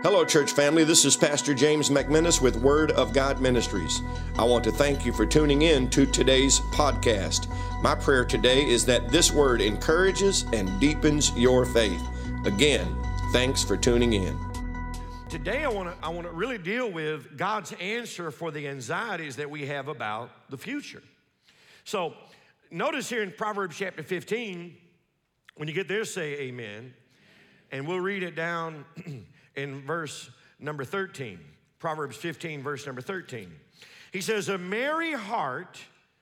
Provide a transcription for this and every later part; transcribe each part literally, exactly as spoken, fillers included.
Hello, church family. This is Pastor James McMinnis with Word of God Ministries. I want to thank you for tuning in to today's podcast. My prayer today is that this word encourages and deepens your faith. Again, thanks for tuning in. Today, I want to I want to really deal with God's answer for the anxieties that we have about the future. So, notice here in Proverbs chapter fifteen, when you get there, say amen. And we'll read it down in verse number thirteen. Proverbs fifteen, verse number thirteen. He says, "A merry heart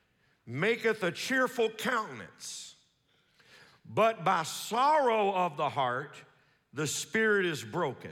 maketh a cheerful countenance, but by sorrow of the heart the spirit is broken."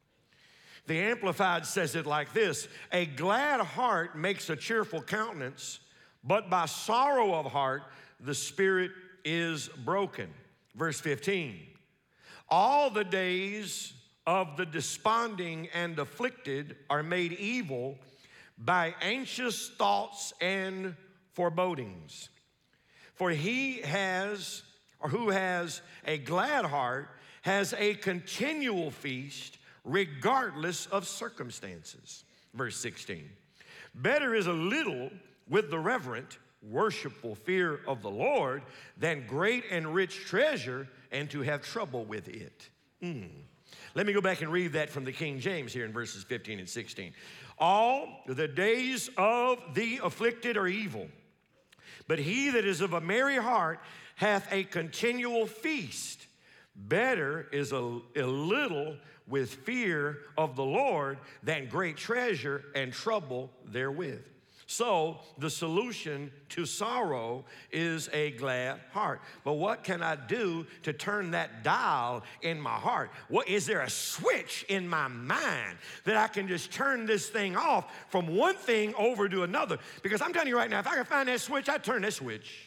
The Amplified says it like this: "A glad heart makes a cheerful countenance, but by sorrow of heart the spirit is broken." Verse fifteen, "All the days of the desponding and afflicted are made evil by anxious thoughts and forebodings. For he has, or who has a glad heart, has a continual feast, regardless of circumstances." Verse sixteen, "Better is a little with the reverent, worshipful fear of the Lord than great and rich treasure, and to have trouble with it." Mm. Let me go back and read that from the King James here in verses fifteen and sixteen. "All the days of the afflicted are evil, but he that is of a merry heart hath a continual feast. Better is a, a little with fear of the Lord than great treasure and trouble therewith." So the solution to sorrow is a glad heart. But what can I do to turn that dial in my heart? What, is there a switch in my mind that I can just turn this thing off from one thing over to another? Because I'm telling you right now, if I can find that switch, I'd turn that switch.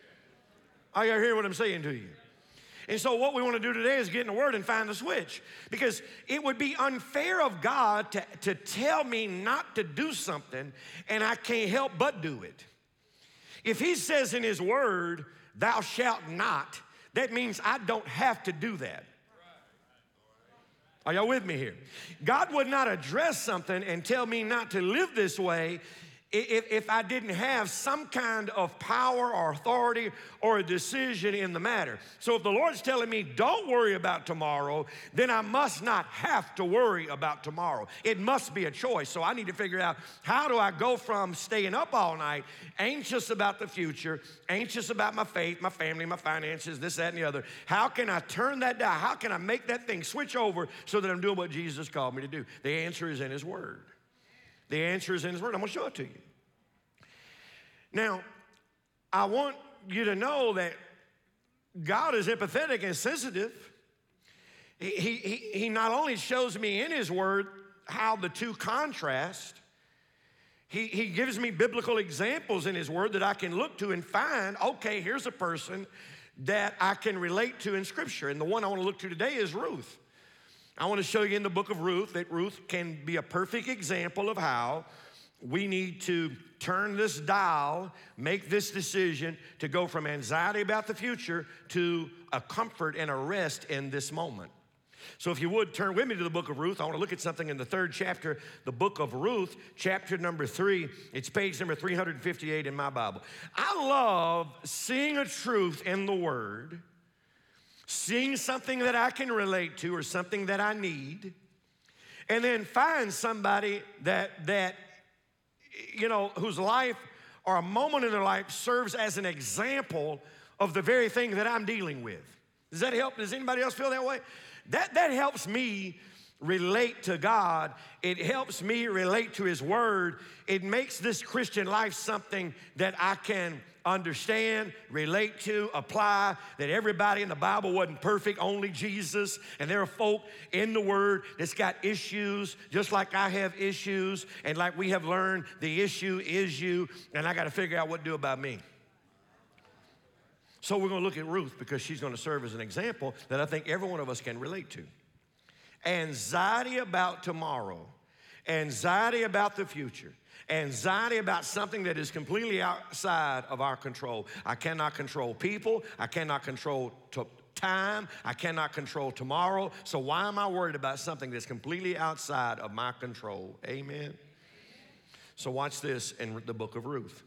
Are you hear what I'm saying to you? And so what we want to do today is get in the Word and find the switch. Because it would be unfair of God to, to tell me not to do something and I can't help but do it. If he says in his Word, "Thou shalt not," that means I don't have to do that. Are y'all with me here? God would not address something and tell me not to live this way If, if I didn't have some kind of power or authority or a decision in the matter. So if the Lord's telling me don't worry about tomorrow, then I must not have to worry about tomorrow. It must be a choice. So I need to figure out, how do I go from staying up all night, anxious about the future, anxious about my faith, my family, my finances, this, that, and the other. How can I turn that down? How can I make that thing switch over so that I'm doing what Jesus called me to do? The answer is in his Word. The answer is in his Word. I'm going to show it to you. Now, I want you to know that God is empathetic and sensitive. He, he, he not only shows me in his Word how the two contrast, he, he gives me biblical examples in his Word that I can look to and find, okay, here's a person that I can relate to in Scripture. And the one I want to look to today is Ruth. I want to show you in the book of Ruth that Ruth can be a perfect example of how we need to turn this dial, make this decision to go from anxiety about the future to a comfort and a rest in this moment. So if you would, turn with me to the book of Ruth. I want to look at something in the third chapter, the book of Ruth, chapter number three. It's page number three hundred fifty-eight in my Bible. I love seeing a truth in the Word, seeing something that I can relate to or something that I need, and then find somebody that, that you know, whose life or a moment in their life serves as an example of the very thing that I'm dealing with. Does that help? Does anybody else feel that way? That, that helps me relate to God. It helps me relate to his Word. It makes this Christian life something that I can understand, relate to, apply, that everybody in the Bible wasn't perfect, only Jesus. And there are folk in the Word that's got issues, just like I have issues. And like we have learned, the issue is you, and I got to figure out what to do about me. So we're going to look at Ruth because she's going to serve as an example that I think every one of us can relate to. Anxiety about tomorrow, anxiety about the future, anxiety about something that is completely outside of our control. I cannot control people. I cannot control to time. I cannot control tomorrow. So why am I worried about something that's completely outside of my control? Amen. So watch this in the book of Ruth.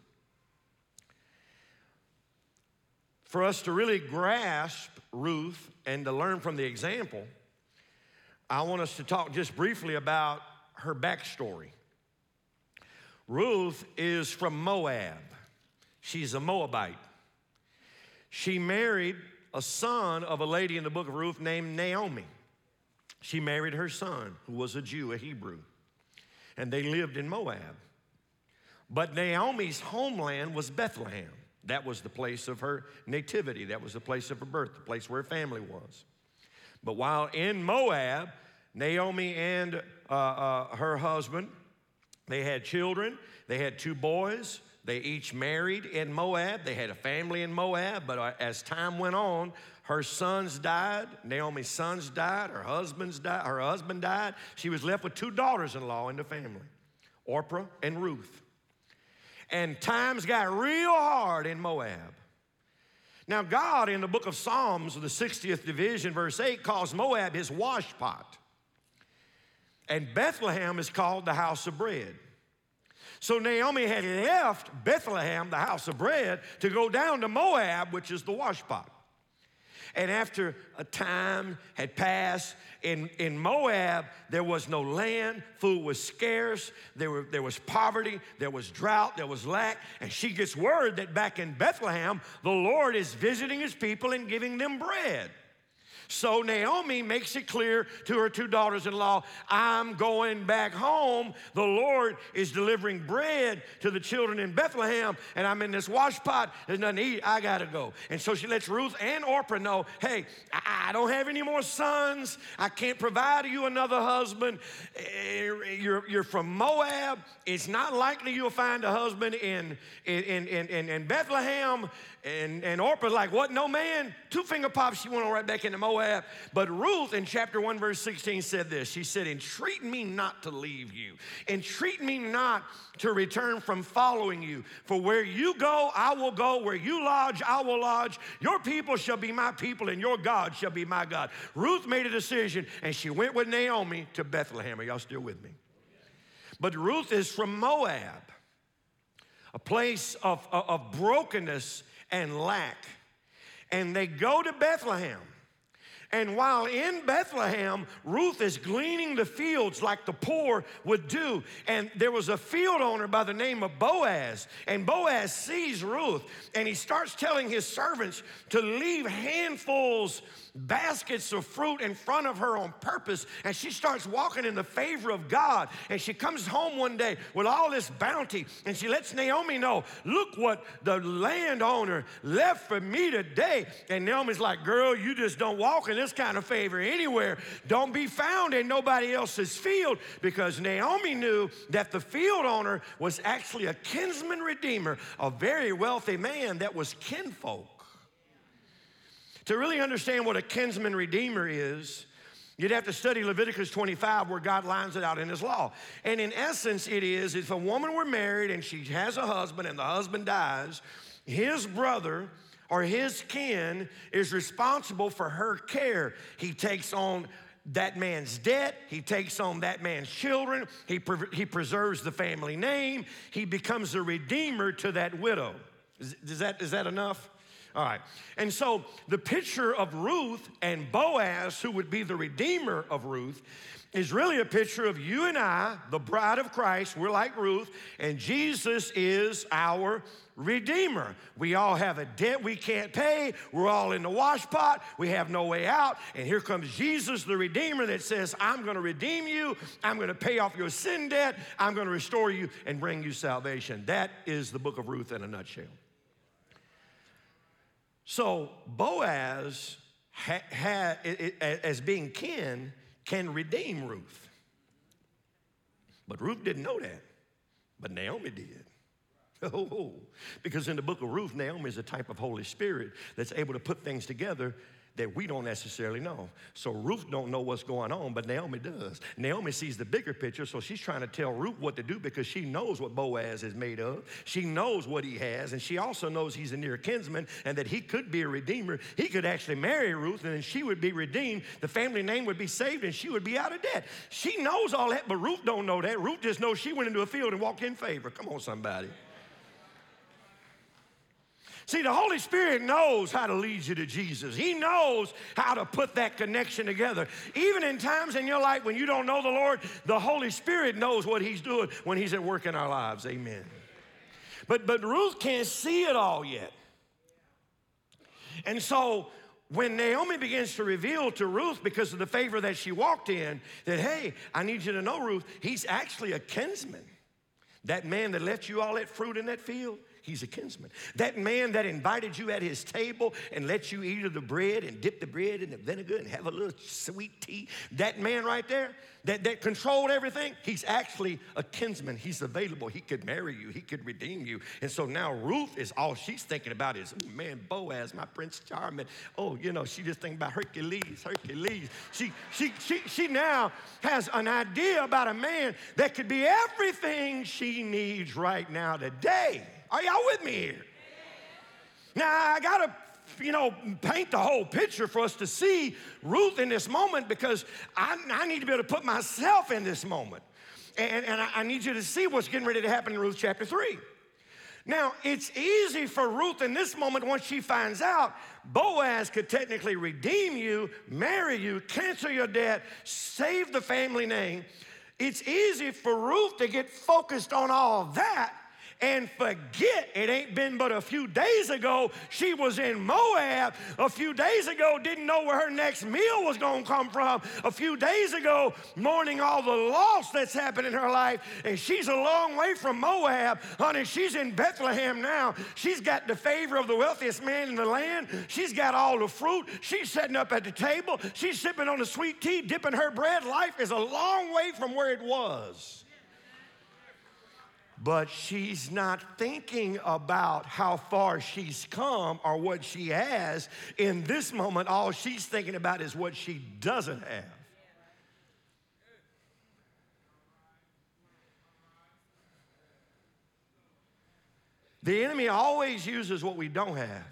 For us to really grasp Ruth and to learn from the example, I want us to talk just briefly about her backstory. Ruth is from Moab. She's a Moabite. She married a son of a lady in the book of Ruth named Naomi. She married her son, who was a Jew, a Hebrew, and they lived in Moab. But Naomi's homeland was Bethlehem. That was the place of her nativity. That was the place of her birth, the place where her family was. But while in Moab, Naomi and uh, uh, her husband, they had children. They had two boys. They each married in Moab. They had a family in Moab. But uh, as time went on, her sons died. Naomi's sons died. Her husband's died. Her husband died. She was left with two daughters-in-law in the family, Orpah and Ruth. And times got real hard in Moab. Now, God, in the book of Psalms, the sixtieth division, verse eight, calls Moab his washpot. And Bethlehem is called the house of bread. So Naomi had left Bethlehem, the house of bread, to go down to Moab, which is the washpot. And after a time had passed, in, in Moab, there was no land, food was scarce, there, were, there was poverty, there was drought, there was lack, and she gets word that back in Bethlehem, the Lord is visiting his people and giving them bread. So Naomi makes it clear to her two daughters-in-law, I'm going back home. The Lord is delivering bread to the children in Bethlehem, and I'm in this washpot. There's nothing to eat. I got to go. And so she lets Ruth and Orpah know, hey, I don't have any more sons. I can't provide you another husband. You're, you're from Moab. It's not likely you'll find a husband in, in, in, in, in Bethlehem. And, and Orpah's like, what, no man? Two finger pops, she went on right back into Moab. But Ruth in chapter one, verse sixteen said this. She said, entreat me not to leave you. Entreat me not to return from following you. For where you go, I will go. Where you lodge, I will lodge. Your people shall be my people, and your God shall be my God. Ruth made a decision, and she went with Naomi to Bethlehem. Are y'all still with me? But Ruth is from Moab, a place of, of, of brokenness and lack. And they go to Bethlehem. And while in Bethlehem, Ruth is gleaning the fields like the poor would do. And there was a field owner by the name of Boaz. And Boaz sees Ruth, and he starts telling his servants to leave handfuls, baskets of fruit in front of her on purpose. And she starts walking in the favor of God. And she comes home one day with all this bounty, and she lets Naomi know, look what the landowner left for me today. And Naomi's like, girl, you just don't walk in this kind of favor anywhere. Don't be found in nobody else's field, because Naomi knew that the field owner was actually a kinsman redeemer, a very wealthy man that was kinfolk. To really understand what a kinsman redeemer is, you'd have to study Leviticus twenty-five, where God lines it out in his law. And in essence, it is, if a woman were married and she has a husband and the husband dies, his brother or his kin is responsible for her care. He takes on that man's debt. He takes on that man's children. He, pre- he preserves the family name. He becomes a redeemer to that widow. Is, is, that, is that enough? All right. And so the picture of Ruth and Boaz, who would be the redeemer of Ruth, is really a picture of you and I, the bride of Christ. We're like Ruth, and Jesus is our redeemer. We all have a debt we can't pay. We're all in the washpot. We have no way out. And here comes Jesus, the redeemer, that says, I'm going to redeem you. I'm going to pay off your sin debt. I'm going to restore you and bring you salvation. That is the book of Ruth in a nutshell. So Boaz, ha, ha, it, it, as being kin, can redeem Ruth. But Ruth didn't know that, but Naomi did. Oh, because in the book of Ruth, Naomi is a type of Holy Spirit that's able to put things together that we don't necessarily know. So Ruth don't know what's going on, but Naomi does. Naomi sees the bigger picture, so she's trying to tell Ruth what to do because she knows what Boaz is made of. She knows what he has, and she also knows he's a near kinsman and that he could be a redeemer. He could actually marry Ruth, and then she would be redeemed. The family name would be saved, and she would be out of debt. She knows all that, but Ruth don't know that. Ruth just knows she went into a field and walked in favor. Come on, somebody. See, the Holy Spirit knows how to lead you to Jesus. He knows how to put that connection together. Even in times in your life when you don't know the Lord, the Holy Spirit knows what he's doing when he's at work in our lives. Amen. But, but Ruth can't see it all yet. And so when Naomi begins to reveal to Ruth, because of the favor that she walked in, that, hey, I need you to know, Ruth, he's actually a kinsman. That man that left you all that fruit in that field, he's a kinsman. That man that invited you at his table and let you eat of the bread and dip the bread in the vinegar and have a little sweet tea, that man right there that, that controlled everything, he's actually a kinsman. He's available. He could marry you. He could redeem you. And so now Ruth is all she's thinking about is, oh, man, Boaz, my Prince Charming. Oh, you know, she just thinking about Hercules, Hercules. She, she, she, she now has an idea about a man that could be everything she needs right now today. Are y'all with me here? Now, I got to, you know, paint the whole picture for us to see Ruth in this moment because I, I need to be able to put myself in this moment. And, and I, I need you to see what's getting ready to happen in Ruth chapter three. Now, it's easy for Ruth in this moment once she finds out Boaz could technically redeem you, marry you, cancel your debt, save the family name. It's easy for Ruth to get focused on all that and forget it ain't been but a few days ago she was in Moab. A few days ago didn't know where her next meal was going to come from. A few days ago mourning all the loss that's happened in her life, and she's a long way from Moab. Honey, she's in Bethlehem now. She's got the favor of the wealthiest man in the land. She's got all the fruit. She's sitting up at the table. She's sipping on the sweet tea, dipping her bread. Life is a long way from where it was. But she's not thinking about how far she's come or what she has. In this moment, all she's thinking about is what she doesn't have. The enemy always uses what we don't have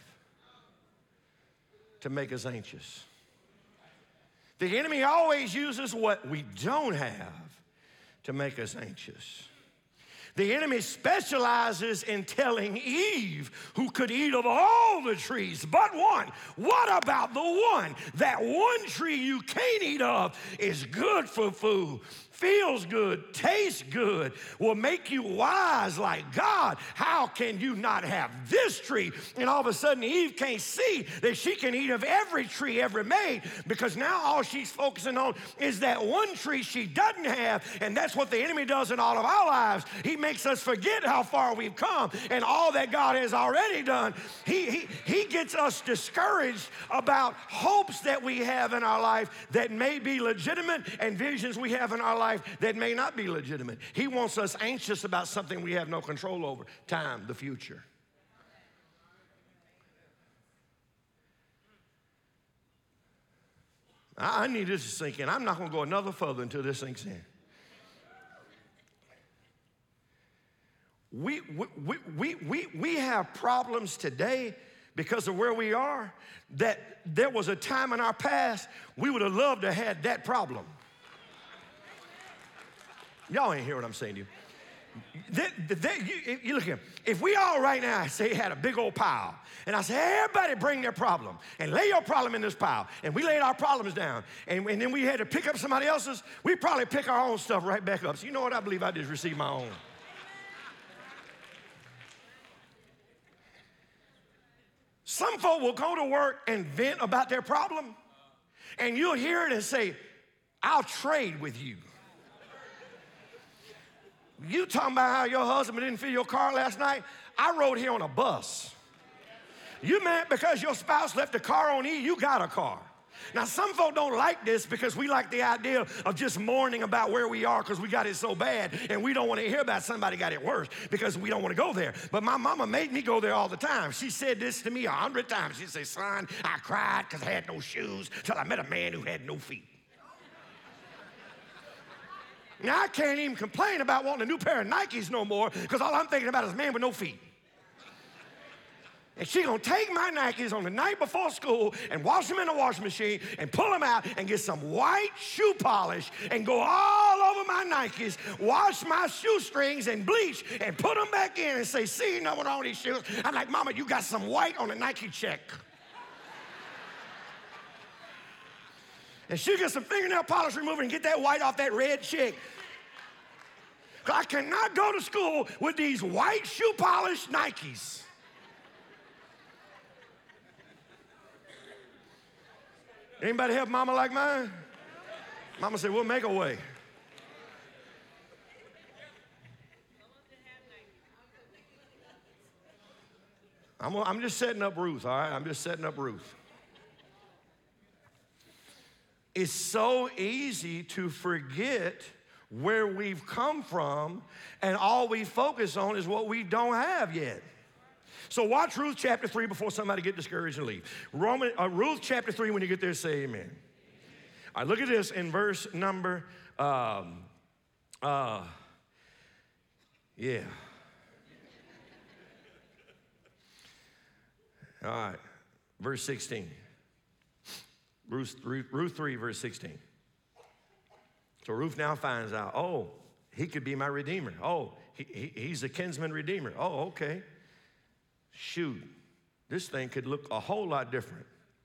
to make us anxious. The enemy always uses what we don't have to make us anxious. The enemy specializes in telling Eve, who could eat of all the trees but one. What about the one? That one tree you can't eat of is good for food, feels good, tastes good, will make you wise like God. How can you not have this tree? And all of a sudden Eve can't see that she can eat of every tree ever made, because now all she's focusing on is that one tree she doesn't have. And that's what the enemy does in all of our lives. He makes us forget how far we've come and all that God has already done. He, he, he gets us discouraged about hopes that we have in our life that may be legitimate and visions we have in our life that may not be legitimate. He wants us anxious about something we have no control over. Time, the future. I, I need this to sink in. I'm not going to go another further until this sinks in. We, we, we, we, we have problems today because of where we are that there was a time in our past we would have loved to have had that problem. Y'all ain't hear what I'm saying to you. That, that, you, you look here. If we all right now say had a big old pile, and I say, everybody bring their problem and lay your problem in this pile, and we laid our problems down, and, and then we had to pick up somebody else's, we probably pick our own stuff right back up. So you know what? I believe I just received my own. Some folk will go to work and vent about their problem, and you'll hear it and say, I'll trade with you. You talking about how your husband didn't fill your car last night? I rode here on a bus. You mad because your spouse left the car on E, you got a car. Now, some folk don't like this because we like the idea of just mourning about where we are because we got it so bad, and we don't want to hear about somebody got it worse because we don't want to go there. But my mama made me go there all the time. She said this to me a hundred times. She'd say, son, I cried because I had no shoes till I met a man who had no feet. Now, I can't even complain about wanting a new pair of Nikes no more because all I'm thinking about is a man with no feet. And she gonna take my Nikes on the night before school and wash them in the washing machine and pull them out and get some white shoe polish and go all over my Nikes, wash my shoestrings and bleach and put them back in and say, see, you know what wrong with these shoes? I'm like, mama, you got some white on the Nike check. And she gets some fingernail polish remover and get that white off that red check. I cannot go to school with these white shoe polish Nikes. Anybody have mama like mine? Mama said, we'll make a way. I'm, I'm just setting up Ruth, all right? I'm just setting up Ruth. It's so easy to forget where we've come from, and all we focus on is what we don't have yet. So watch Ruth chapter three before somebody get discouraged and leave. Roman, uh, Ruth chapter three, when you get there, say amen. Amen. All right, look at this in verse number, um, uh, yeah. All right, verse sixteen. Ruth, Ruth, Ruth three, verse sixteen. So Ruth now finds out, oh, he could be my redeemer. Oh, he, he, he's a kinsman redeemer. Oh, okay. Shoot, this thing could look a whole lot different.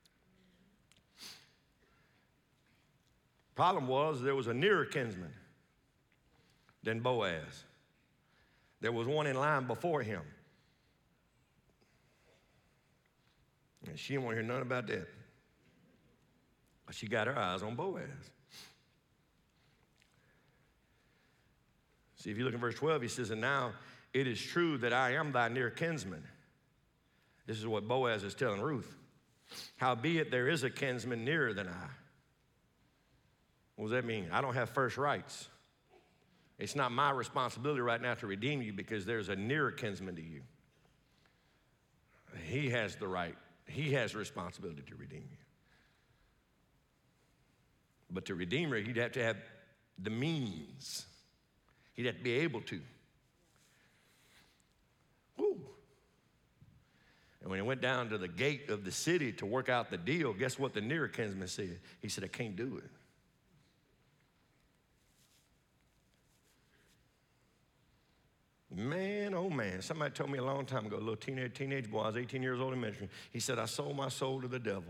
Problem was, there was a nearer kinsman than Boaz. There was one in line before him. And she didn't want to hear nothing about that. But she got her eyes on Boaz. See, if you look in verse twelve, he says, and now it is true that I am thy near kinsman. This is what Boaz is telling Ruth. Howbeit there is a kinsman nearer than I. What does that mean? I don't have first rights. It's not my responsibility right now to redeem you because there's a nearer kinsman to you. He has the right. He has the responsibility to redeem you. But to redeem her, he'd have to have the means. He'd have to be able to. Woo. And when he went down to the gate of the city to work out the deal, guess what the nearer kinsman said? He said, I can't do it. Man, oh man, somebody told me a long time ago, a little teenage, teenage boy, I was eighteen years old in ministry. He said, I sold my soul to the devil.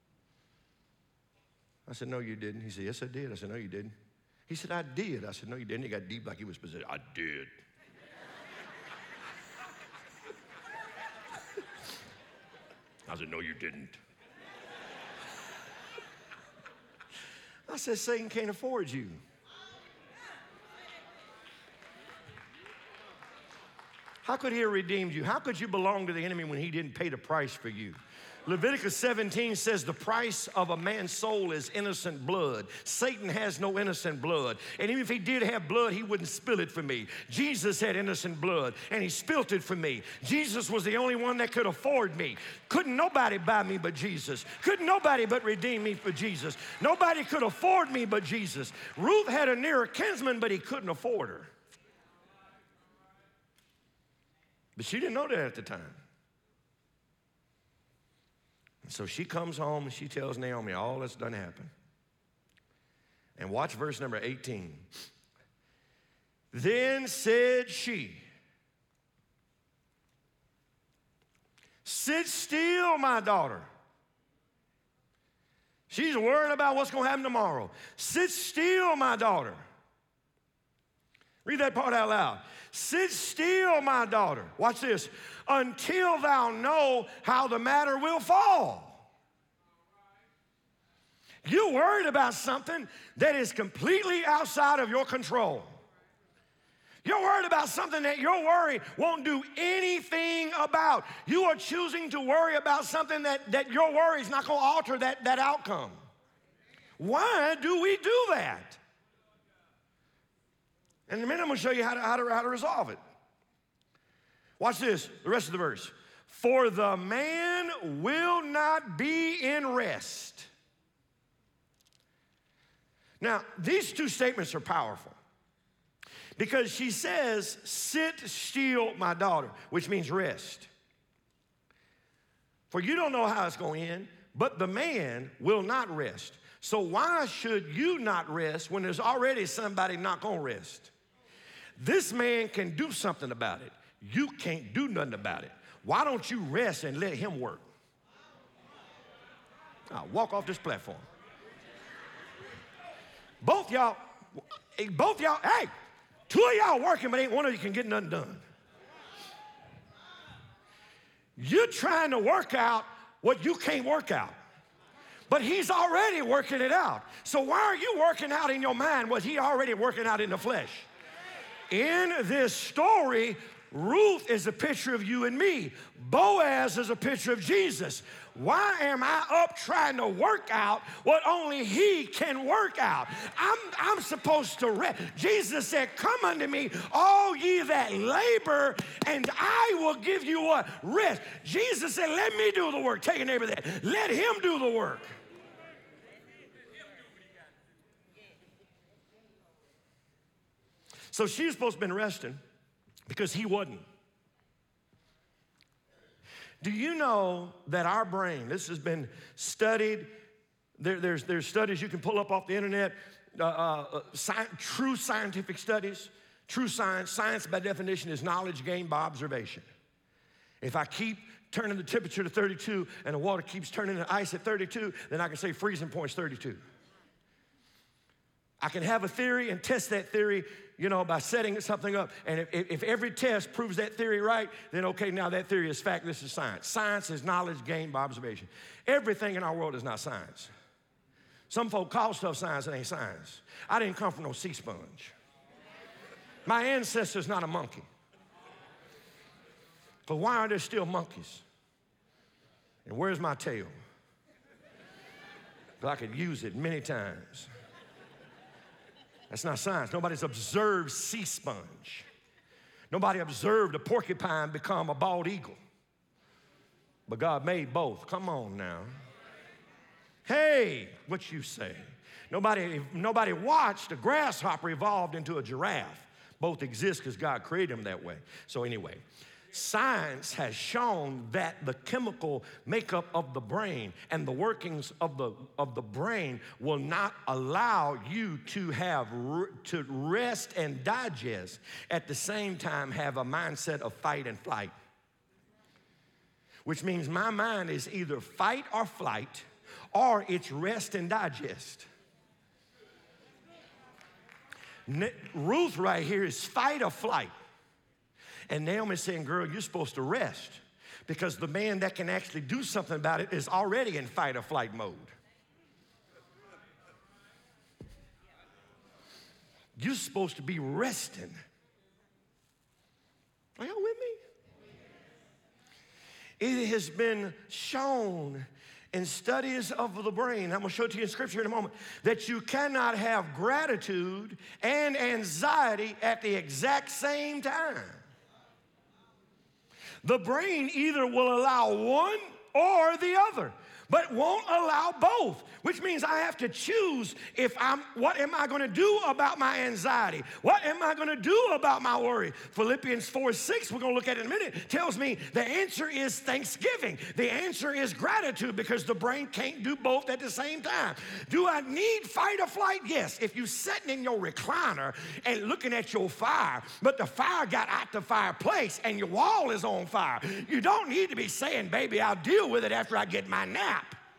I said, no, you didn't. He said, yes, I did. I said, no, you didn't. He said, I did. I said, no, you didn't. He got deep like he was possessed. I did. I said, no, you didn't. I said, Satan can't afford you. How could he have redeemed you? How could you belong to the enemy when he didn't pay the price for you? Leviticus seventeen says the price of a man's soul is innocent blood. Satan has no innocent blood. And even if he did have blood, he wouldn't spill it for me. Jesus had innocent blood, and he spilt it for me. Jesus was the only one that could afford me. Couldn't nobody buy me but Jesus. Couldn't nobody but redeem me for Jesus. Nobody could afford me but Jesus. Ruth had a nearer kinsman, but he couldn't afford her. But she didn't know that at the time. So she comes home and she tells Naomi all that's done happened. And watch verse number eighteen. Then said she, sit still, my daughter. She's worried about what's going to happen tomorrow. Sit still, my daughter. Read that part out loud. Sit still, my daughter. Watch this. Until thou know how the matter will fall. You're worried about something that is completely outside of your control. You're worried about something that your worry won't do anything about. You are choosing to worry about something that, that your worry is not going to alter that, that outcome. Why do we do that? And in a minute, I'm going to show you how to, how, to, how to resolve it. Watch this, the rest of the verse. For the man will not be in rest. Now, these two statements are powerful because she says, sit still, my daughter, which means rest. For you don't know how it's going to end, but the man will not rest. So why should you not rest when there's already somebody not going to rest? This man can do something about it. You can't do nothing about it. Why don't you rest and let him work? I'll walk off this platform. Both y'all, both y'all, hey, two of y'all working, but ain't one of you can get nothing done. You're trying to work out what you can't work out. But he's already working it out. So why are you working out in your mind what he already working out in the flesh? In this story, Ruth is a picture of you and me. Boaz is a picture of Jesus. Why am I up trying to work out what only he can work out? I'm, I'm supposed to rest. Jesus said, come unto me, all ye that labor, and I will give you what? Rest. Jesus said, let me do the work. Take a neighbor there. Let him do the work. So she's supposed to have been resting because he wasn't. Do you know that our brain, this has been studied, there, there's, there's studies you can pull up off the internet, uh, uh, sci- true scientific studies, true science. Science by definition is knowledge gained by observation. If I keep turning the temperature to thirty-two and the water keeps turning to ice at thirty-two, then I can say freezing point is thirty-two. I can have a theory and test that theory, you know, by setting something up. And if, if every test proves that theory right, then okay, now that theory is fact, this is science. Science is knowledge gained by observation. Everything in our world is not science. Some folk call stuff science, it ain't science. I didn't come from no sea sponge. My ancestor's not a monkey. But why are there still monkeys? And where's my tail? Because I could use it many times. That's not science. Nobody's observed sea sponge. Nobody observed a porcupine become a bald eagle. But God made both. Come on now. Hey, what you say? Nobody, nobody watched a grasshopper evolved into a giraffe. Both exist because God created them that way. So anyway, science has shown that the chemical makeup of the brain and the workings of the, of the brain will not allow you to have to rest and digest at the same time have a mindset of fight and flight. Which means my mind is either fight or flight or it's rest and digest. Ruth right here is fight or flight. And Naomi's saying, girl, you're supposed to rest because the man that can actually do something about it is already in fight or flight mode. You're supposed to be resting. Are y'all with me? It has been shown in studies of the brain, I'm going to show it to you in scripture in a moment, that you cannot have gratitude and anxiety at the exact same time. The brain either will allow one or the other, but won't allow both, which means I have to choose if I'm, what am I going to do about my anxiety? What am I going to do about my worry? Philippians four six, we're going to look at it in a minute, tells me the answer is thanksgiving. The answer is gratitude because the brain can't do both at the same time. Do I need fight or flight? Yes. If you're sitting in your recliner and looking at your fire, but the fire got out the fireplace and your wall is on fire, you don't need to be saying, baby, I'll deal with it after I get my nap.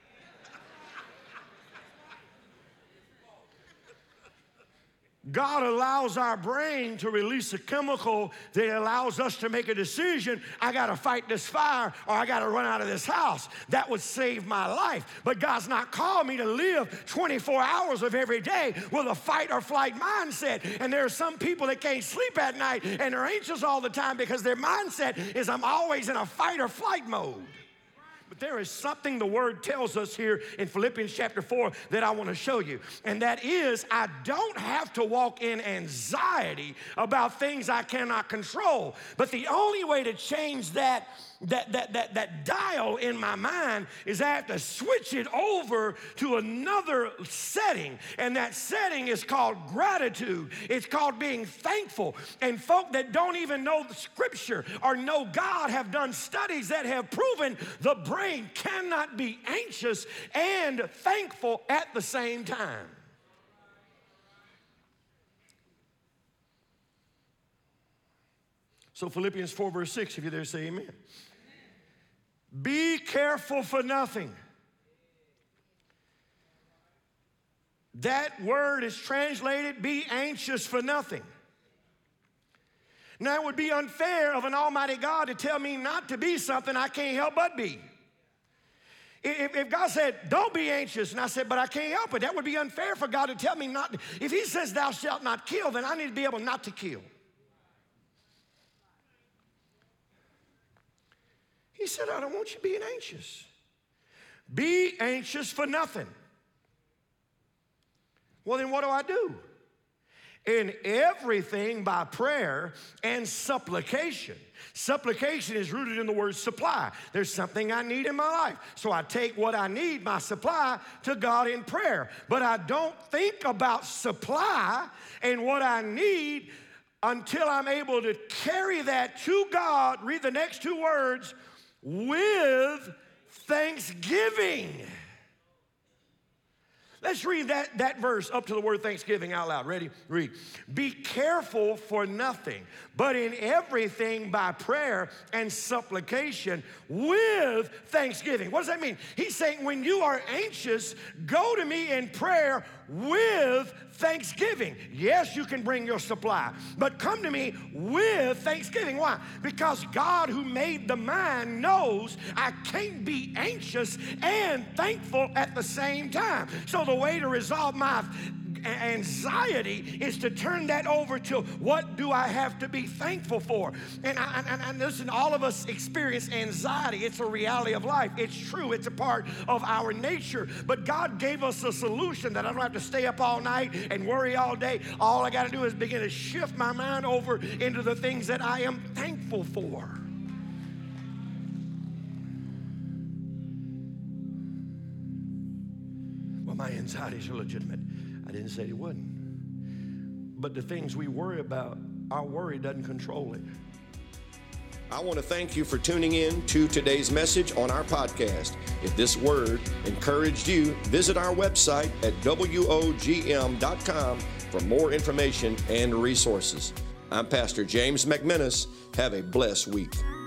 God allows our brain to release a chemical that allows us to make a decision. I got to fight this fire or I got to run out of this house. That would save my life. But God's not called me to live twenty-four hours of every day with a fight or flight mindset. And there are some people that can't sleep at night and they're anxious all the time because their mindset is I'm always in a fight or flight mode. But there is something the Word tells us here in Philippians chapter four that I want to show you. And that is, I don't have to walk in anxiety about things I cannot control. But the only way to change that That, that, that, that dial in my mind is I have to switch it over to another setting. And that setting is called gratitude. It's called being thankful. And folk that don't even know the scripture or know God have done studies that have proven the brain cannot be anxious and thankful at the same time. So Philippians four verse six, if you're there, say amen. Be careful for nothing. That word is translated, be anxious for nothing. Now, it would be unfair of an almighty God to tell me not to be something I can't help but be. If, if God said, don't be anxious, and I said, but I can't help it, that would be unfair for God to tell me not to. If he says, thou shalt not kill, then I need to be able not to kill. He said, I don't want you being anxious. Be anxious for nothing. Well, then what do I do? In everything by prayer and supplication. Supplication is rooted in the word supply. There's something I need in my life. So I take what I need, my supply, to God in prayer. But I don't think about supply and what I need until I'm able to carry that to God. Read the next two words. With thanksgiving. Let's read that, that verse up to the word thanksgiving out loud. Ready? Read. Be careful for nothing, but in everything by prayer and supplication with thanksgiving. What does that mean? He's saying when you are anxious, go to me in prayer with thanksgiving. Yes, you can bring your supply, but come to me with thanksgiving. Why? Because God who made the mind knows I can't be anxious and thankful at the same time. So the way to resolve my anxiety is to turn that over to what do I have to be thankful for. And, I, and, and listen, all of us experience anxiety. It's a reality of life. It's true. It's a part of our nature. But God gave us a solution that I don't have to stay up all night and worry all day. All I got to do is begin to shift my mind over into the things that I am thankful for. Well, my anxieties are legitimate. I didn't say it wouldn't. But the things we worry about, our worry doesn't control it. I want to thank you for tuning in to today's message on our podcast. If this word encouraged you, visit our website at W O G M dot com for more information and resources. I'm Pastor James McMinnis. Have a blessed week.